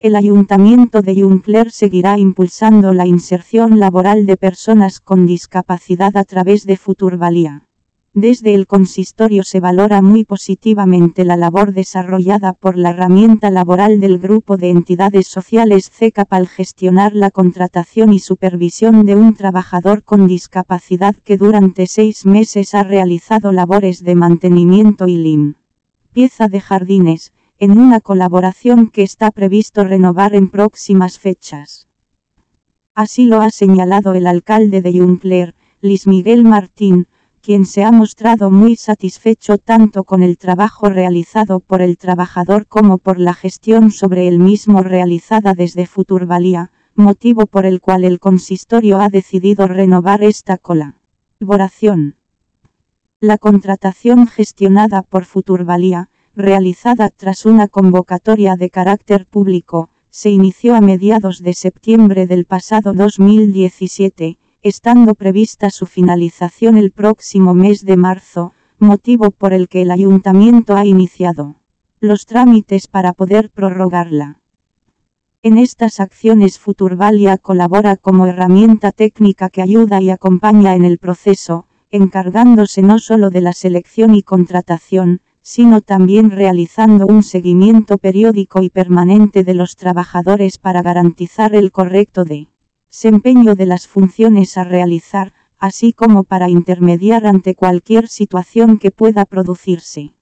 El Ayuntamiento de Juncker seguirá impulsando la inserción laboral de personas con discapacidad a través de Futurvalía. Desde el consistorio se valora muy positivamente la labor desarrollada por la herramienta laboral del Grupo de Entidades Sociales CECAP al gestionar la contratación y supervisión de un trabajador con discapacidad que durante 6 meses ha realizado labores de mantenimiento y limpieza de jardines, en una colaboración que está previsto renovar en próximas fechas. Así lo ha señalado el alcalde de Juncker, Luis Miguel Martín, quien se ha mostrado muy satisfecho tanto con el trabajo realizado por el trabajador como por la gestión sobre el mismo realizada desde Futurvalía, motivo por el cual el consistorio ha decidido renovar esta colaboración. La contratación gestionada por Futurvalía, realizada tras una convocatoria de carácter público, se inició a mediados de septiembre del pasado 2017, estando prevista su finalización el próximo mes de marzo, motivo por el que el Ayuntamiento ha iniciado los trámites para poder prorrogarla. En estas acciones Futurvalía colabora como herramienta técnica que ayuda y acompaña en el proceso, encargándose no solo de la selección y contratación, sino también realizando un seguimiento periódico y permanente de los trabajadores para garantizar el correcto desempeño de las funciones a realizar, así como para intermediar ante cualquier situación que pueda producirse.